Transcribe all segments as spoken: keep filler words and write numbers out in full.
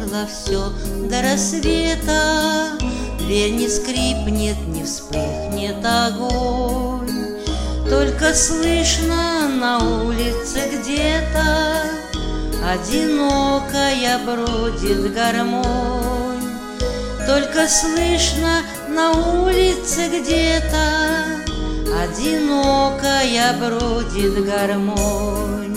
замерло все до рассвета, дверь не скрипнет, не вспыхнет огонь, только слышно на улице где-то одинокая бродит гармонь, только слышно на улице где-то одинокая бродит гармонь.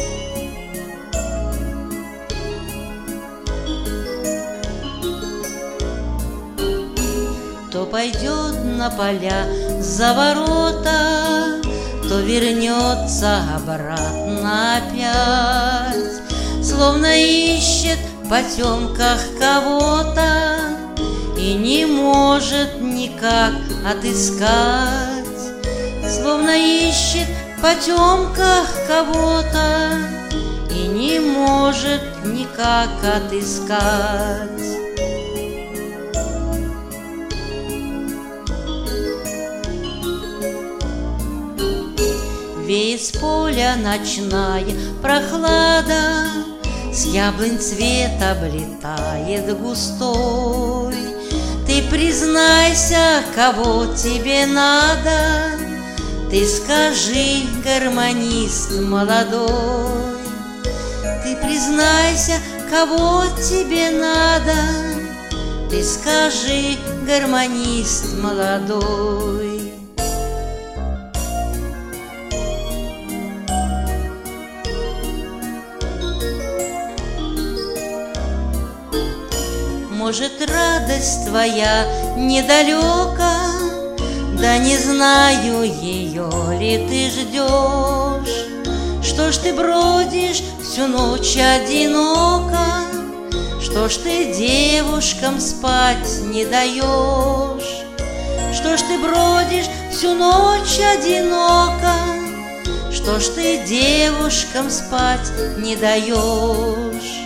То пойдет на поля за ворота, то вернется обратно опять, словно ищет в потемках кого-то и не может никак отыскать, словно ищет в потемках кого-то и не может никак отыскать. Веет с поля ночная прохлада, с яблонь цвет облетает густой. Ты признайся, кого тебе надо, ты скажи, гармонист молодой. Ты признайся, кого тебе надо, ты скажи, гармонист молодой. Может, радость твоя недалека, да не знаю, ее ли ты ждешь. Что ж ты бродишь всю ночь одиноко, что ж ты девушкам спать не даешь? Что ж ты бродишь всю ночь одиноко, что ж ты девушкам спать не даешь?